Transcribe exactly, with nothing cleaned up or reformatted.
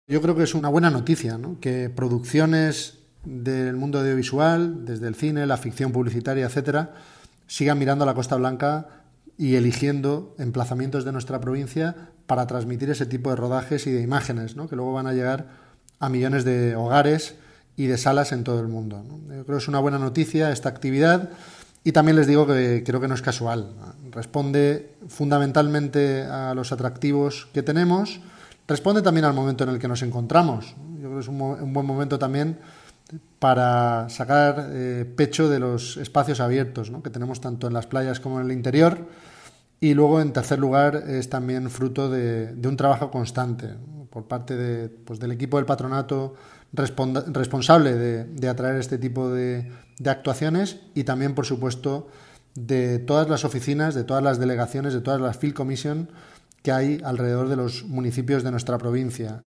Yo creo que es una buena noticia, ¿no? Que producciones del mundo audiovisual, desde el cine, la ficción publicitaria, etcétera, sigan mirando a la Costa Blanca y eligiendo emplazamientos de nuestra provincia para transmitir ese tipo de rodajes y de imágenes, ¿no? Que luego van a llegar a millones de hogares y de salas en todo el mundo, ¿no? Yo creo que es una buena noticia esta actividad y también les digo que creo que no es casual. Responde fundamentalmente a los atractivos que tenemos, responde también al momento en el que nos encontramos. Yo creo que es un, un buen momento también para sacar eh, pecho de los espacios abiertos, ¿no? Que tenemos tanto en las playas como en el interior. Y luego, en tercer lugar, es también fruto de, de un trabajo constante, ¿no? Por parte de, pues, del equipo del patronato responda, responsable de, de atraer este tipo de, de actuaciones y también, por supuesto, de todas las oficinas, de todas las delegaciones, de todas las Field Commission que hay alrededor de los municipios de nuestra provincia.